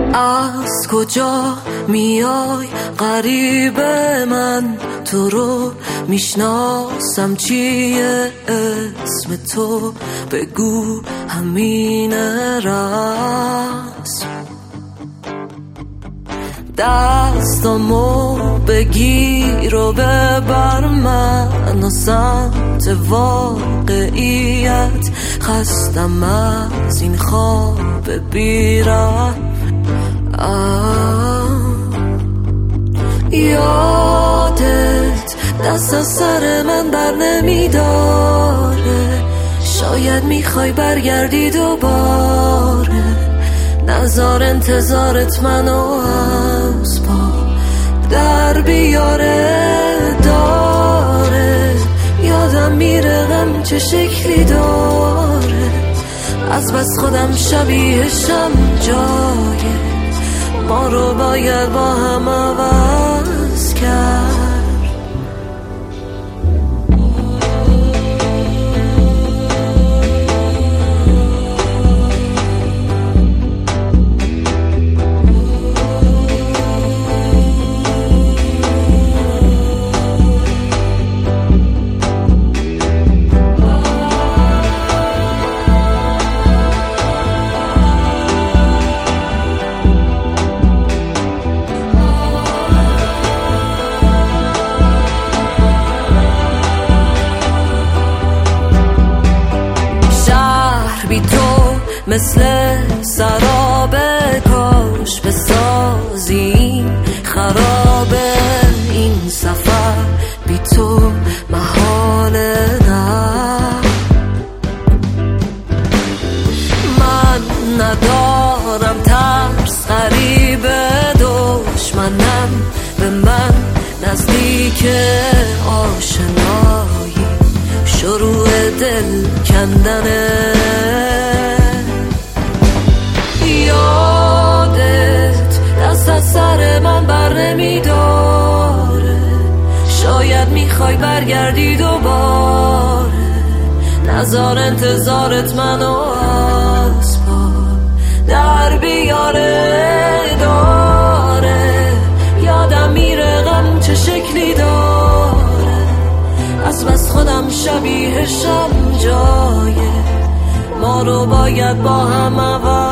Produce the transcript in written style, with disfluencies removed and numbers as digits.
از کجا میای غریب من؟ تو رو میشناسم چیه اسم تو؟ بگو همین رسم. دستامو بگیر و ببر من و سمت واقعیت. خستم از این خواب بیرم. یادت دست از سر من بر نمیداره. شاید میخوای برگردی دوباره. نزار انتظارت منو از پا در بیاره. داره یادم میره غم چه شکلی داره. از بس خودم شبیهشم جای ما رو باید با هم عوض کرد. بی تو مثل سراب، کاش بسازی خرابه. این سفر بی تو محاله. نه من ندارم ترس غریب دشمنم به من نزدیک. آشنایی شروع دل کندنه. یادت دست از سر من بر نمیداره. شاید میخوای برگردی دوباره. نزار انتظارت منو از پا در بیاره. داره یادم میره غم چه شکلی داره. از بس خودم شبیهشم جایه ما رو باید با هم عوض